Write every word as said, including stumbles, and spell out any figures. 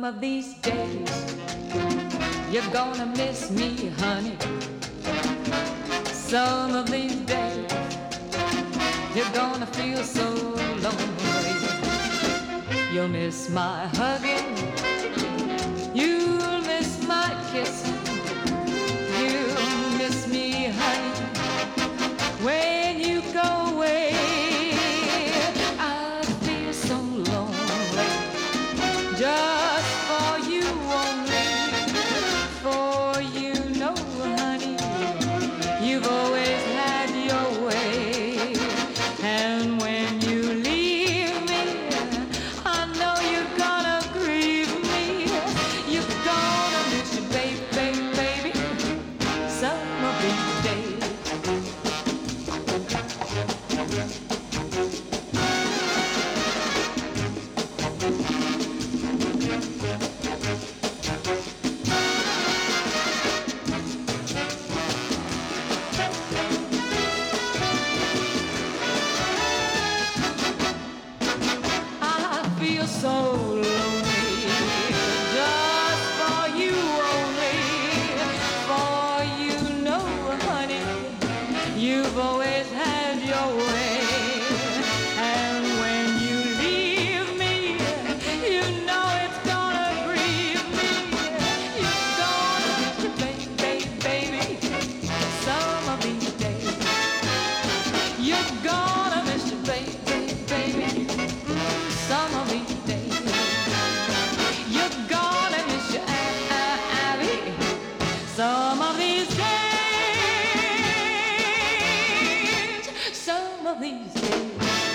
of these days, you're gonna miss me, honey. Some of these days, you're gonna feel so lonely. You'll miss my hugging, you'll miss my kissing, you'll miss me, honey, when you go away. I feel so lonely, just for you only. For you know, honey, you've always had your way. And when you leave me, I know you're gonna grieve me. You're gonna miss your baby, baby, baby, some of these days. Feel so lonely, just for you only. For you know, honey, you've always had your way. And when you leave me, you know it's gonna grieve me. You're gonna miss your baby, baby, baby, some of these days. You're gonna miss your baby, baby, some of these days. You're gonna miss your Abby some of these days. Some of these days.